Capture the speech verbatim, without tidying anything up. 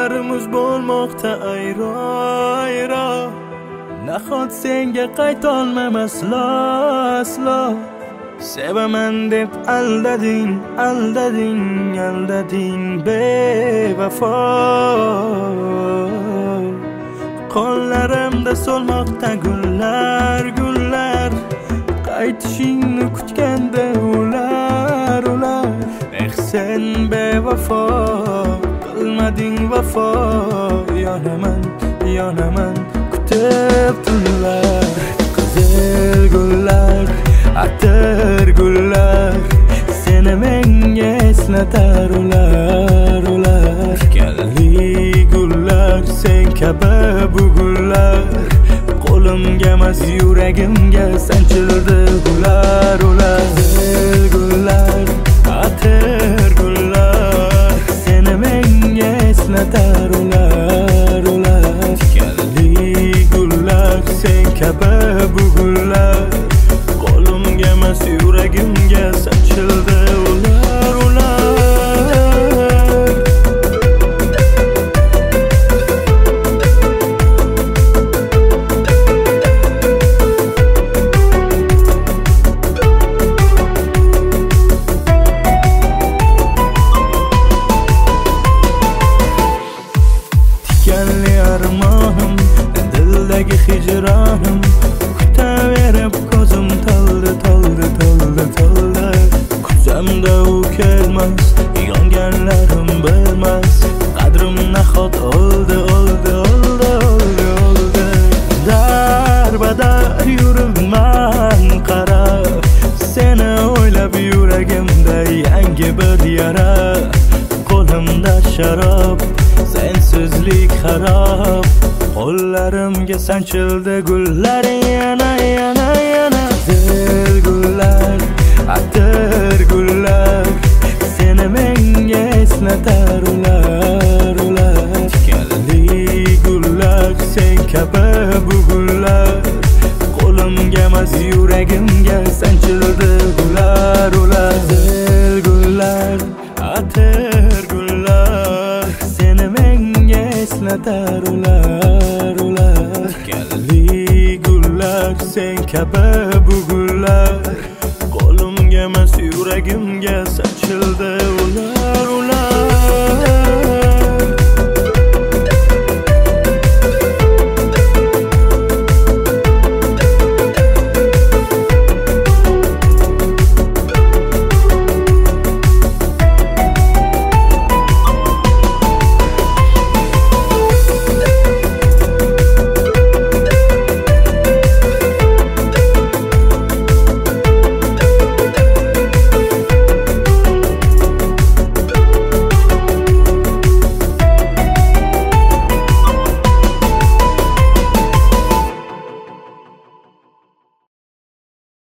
yo'llarimiz bo'lmoqda ayro ayro. Nahot senga qaytolmam aslo aslo. Sevaman deb aldading aldading aldading bevafo. Qo'llarimda so'lmoqda gullar gullar. Qaytishingni kutganda ular ular. Eh sen bevafo, qilmading vafo. Yonaman yonaman kutib tunlar. Qizil gullar, atir gullar, seni menga eslatar ular ular. Tikanli gullar, sen kabi bu gullar. Qo'limga emas yuragimga sanchildi ular ular. Qizil gullar, atir gullar, seni menga eslatar ular ular. Tikanli gullar, sen kabi bu gullar. Qo'limga emas yuragimga sanchildi ular ular. Tikanli armonim, dildagi hijronim, kutaverib ko'zim toldi toldi toldi toldi. Kusamda u kelmas, yonganlarim bilmas. Qadrim nahot oldi oldi oldi oldi oldi. Darbadar yuribman qarab, seni o'ylab yuragimda yangi bir yara. Qo'limda sharob, sensizlik xarob. Qo'llarimga sanchildi gullar yana yana yana. Qizil gullar, atir gullar, seni menga eslatar ular ular. Tikanli gullar, sen kabi bu gullar. Qo'limga emas yuragimga sanchildi ular ular. Qizil gullar, atir gullar, seni menga eslatar ular ular. Tikanli gullar, sen kabi bu gullar. Qo'limga emas yuragimga sanchildi